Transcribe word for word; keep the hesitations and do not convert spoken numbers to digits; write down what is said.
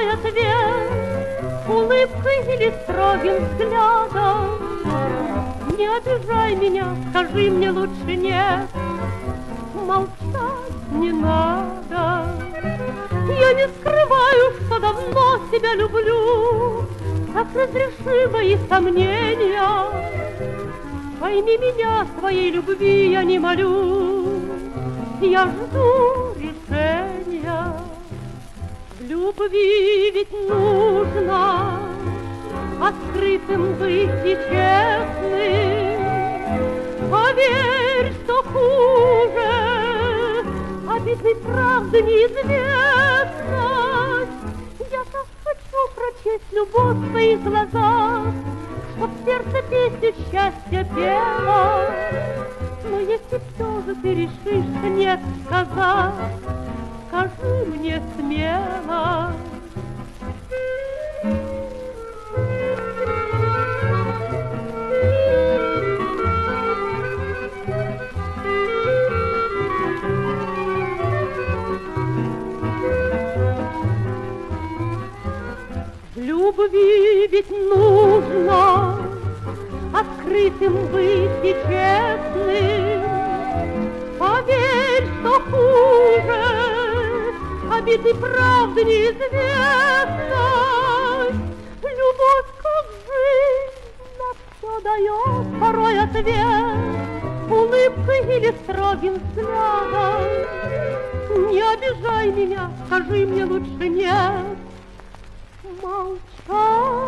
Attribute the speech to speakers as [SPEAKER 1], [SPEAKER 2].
[SPEAKER 1] второй ответ улыбкой или строгим взглядом. Не обижай меня, скажи мне лучше нет, молчать не надо. Я не скрываю, что давно тебя люблю, так разреши мои сомнения. Пойми меня, своей любви я не молю, я жду решения. В любви ведь нужно открытым быть и честным. Поверь, что хуже обидной правды неизвестность. Я так хочу прочесть любовь в твоих глазах, чтоб сердце песню счастья пело. Но если все же ты решишься нет сказать, скажи мне смело. В любви ведь нужно открытым быть и честным. Поверь, что хуже обиды правды неизвестность. Любовь, как жизнь, на все дает порой ответ улыбкой или строгим взглядом. Не обижай меня, скажи мне лучше нет, молчать